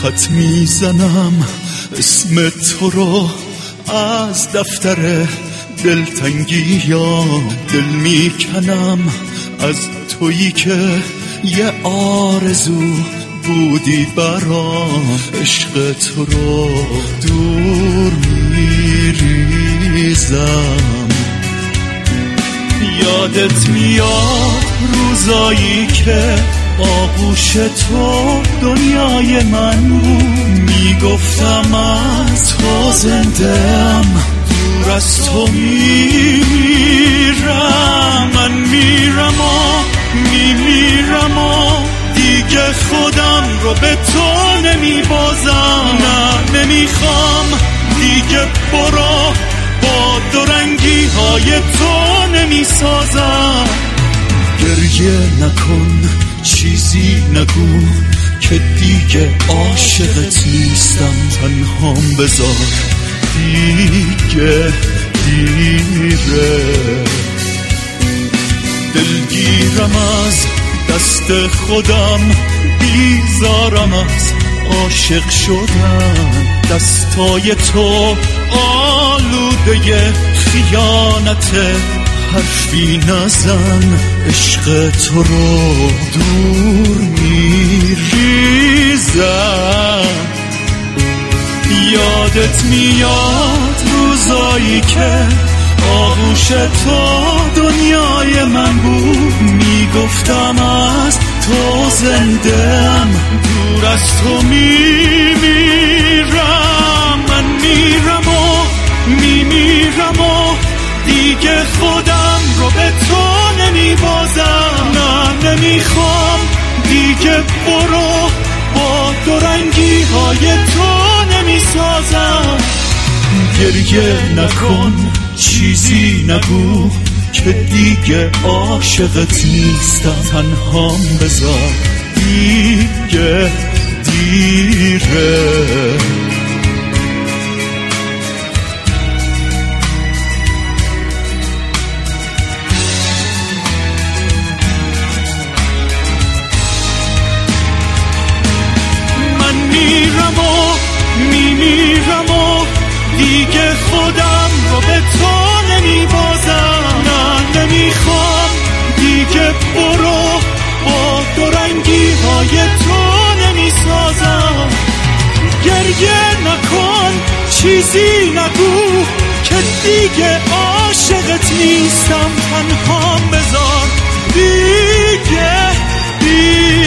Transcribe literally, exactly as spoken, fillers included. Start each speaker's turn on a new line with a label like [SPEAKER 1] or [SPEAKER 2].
[SPEAKER 1] خط میزنم اسم تو رو از دفتر دلتنگی یا دل میکنم از تویی که یه آرزو بودی برام عشق تو رو دور میریزم یادت میاد روزایی که آغوش تو دنیای من بود میگفتم از تو زنده‌ام دور از تو میمیرم من میرم و میمیرم و دیگه خودم رو به تو نمیبازم نه نمیخوام دیگه برو با دورنگی های تو نمیسازم گریه نکن چیزی نگو که دیگه عاشقت نیستم تنهام بذار دیگه دیره دلگیرم از دست خودم بیزارم از عاشق شدن دستای تو آلوده خیانت حرفی نزن عشق تو رو دور میریزم یادت میاد روزایی که آغوش تو دنیای من بود میگفتم از تو زنده‌ام دور از تو میمیرم من میرم و میمیرم و دیگه خودم رو به تو نمیبازم نه نمیخوام دیگه برو با دورنگی های تو نمیسازم گریه نکن چیزی نگو که دیگه عاشقت نیستم تنهام بذار دیگه دیره من میرم و میمیرم و دیگه خودم رو به تو نمیبازم نه نمیخوام دیگه برو با دورنگی های تو نمیسازم گریه نکن چیزی نگو که دیگه عاشقت نیستم تنهام بذار دیگه دیگه